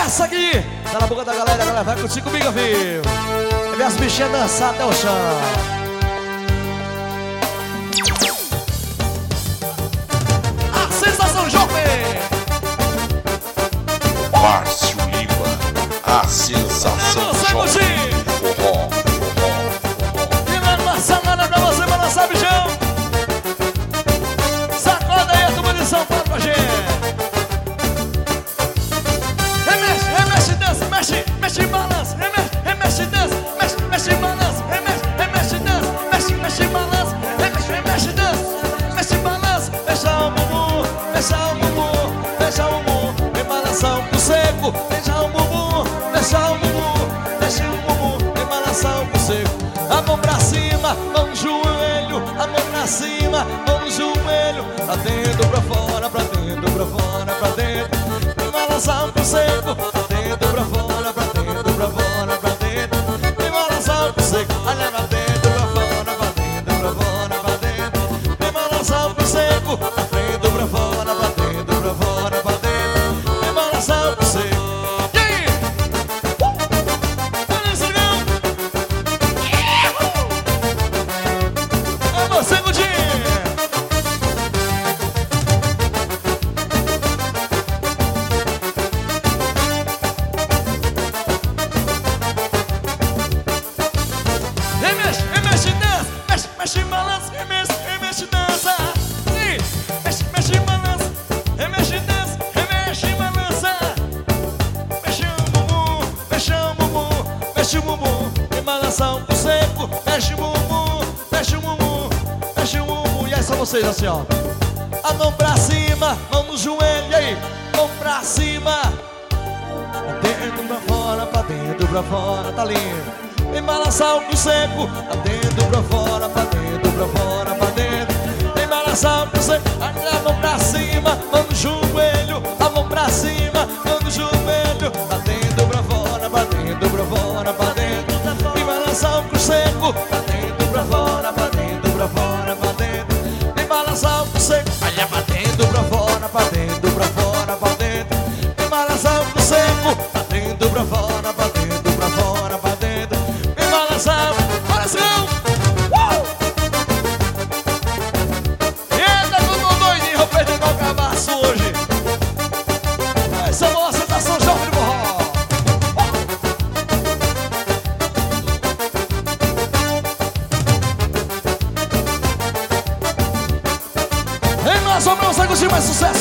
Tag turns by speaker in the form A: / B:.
A: essa aqui tá na boca da galera, a galera vai curtir comigo, viu? É ver as bichinhas dançar até o chão. A sensação jovem!
B: Márcio Lima, a sensação jovem. Forró,
A: E vai lançar nada pra você balançar, bichão. Sacoda aí a turma de São Paulo com a gente. Remexe, remexe, dança, mexe, mexe, balança. Remexe, remexe, dança, mexe, mexe, balança. Remexe, remexe, dança, mexe, mexe, balança. Remexe, remexe, dança, mexe, balança. Deixa o bumbum, deixa o bumbum, deixa o bumbum. Vem balançar pro seco, deixa o bumbum, deixa o bumbum, deixa o bumbum. Vem balançar pro seco. A mão pra cima, mão no joelho. A mão pra cima, mão no joelho. Pra dentro, pra fora, pra dentro, pra fora, pra dentro. Vem balançar pro seco. Pra dentro, pra fora, pra dentro, pra fora, pra dentro. Vem balançar pro seco. Olha pra dentro, pra fora, pra dentro, pra fora, pra dentro. Vem balançar pro seco. Pra dentro, pra fora, pra dentro, pra fora, pra dentro. Vem balançar pro seco. E aí? Olha isso, não? É você, Gudinho! Remexe, remexe, dança, mexe, mexe, balança, remexe, remexe, dança. E mexe, mexe, balança, remexe, dança, remexe, balança. Mexe o bumbum, mexe o bumbum, mexe o bumbum. Vem balançar pro seco, mexe o bumbum, mexe o bumbum, mexe o bumbum. E aí só vocês assim, ó. A mão pra cima, mão no joelho, e aí? Mão pra cima. Pra dentro, pra fora, pra dentro, pra fora, tá lindo. Vem balançar o cu seco. Pra dentro, pra fora, pra dentro, pra fora, pra dentro. Vem balançar o cu seco. A mão pra cima, mão no joelho. A mão pra cima, mão no joelho. Pra dentro, pra fora, pra dentro, pra fora, pra dentro. Vem balançar o cu seco. Pra dentro, pra fora, pra dentro, pra fora, pra dentro. Vem balançar o cu seco. Olha pra dentro, pra fora, pra dentro, pra fora, pra dentro. Vem balançar o cu seco. Pra dentro, pra fora, pra dentro, pra fora, pra dentro. Vem balançar, coração! Eita, tudo doidinho, vou perder igual cabaço hoje. Essa é a sensação jovem do forró. Ei, nós vamos conseguir mais sucesso.